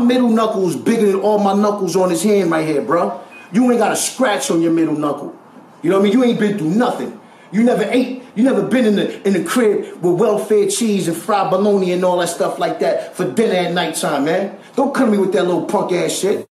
middle knuckle is bigger than all my knuckles on his hand right here, bro. You ain't got a scratch on your middle knuckle. You know what I mean? You ain't been through nothing. You never ate. You never been in the crib with welfare cheese and fried bologna and all that stuff like that for dinner at nighttime, man. Don't come to me with that little punk ass shit.